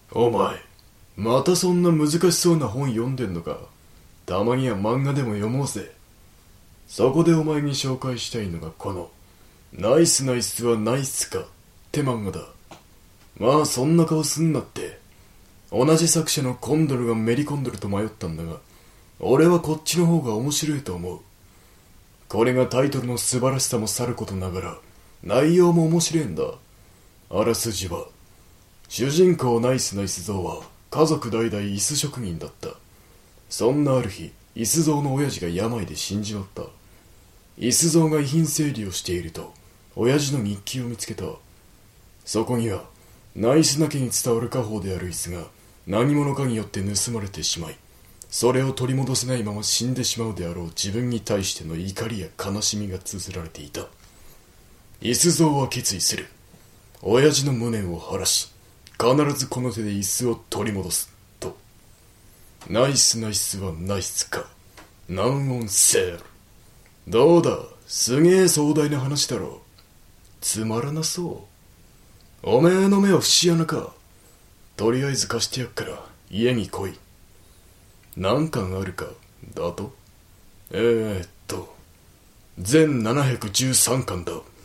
お前、またそんな難しそうな本読んでんのか。たまには漫画でも読もうぜ。そこでお前に紹介したいのがこの、ナイスナイスはナイスかって漫画だ。まあそんな顔すんなって。同じ作者のコンドルがメリコンドルと迷ったんだが、俺はこっちの方が面白いと思う。これがタイトルの素晴らしさもさることながら、内容も面白いんだ。あらすじは、主人公ナイスナイスゾウは家族代々椅子職人だった。そんなある日、椅子ゾウの親父が病で死んじまった。椅子ゾウが遺品整理をしていると、親父の日記を見つけた。そこには、ナイスな家に伝わる家宝である椅子が何者かによって盗まれてしまい、それを取り戻せないまま死んでしまうであろう自分に対しての怒りや悲しみが綴られていた。椅子ゾウは決意する。親父の無念を晴らし、必ずこの手で椅子を取り戻すと。ナイスナイスはナイスか。ナンオンセール。どうだ、すげえ壮大な話だろ。つまらなそう。おめえの目は節穴か。とりあえず貸してやっから家に来い。何巻あるかだと。全713巻だ。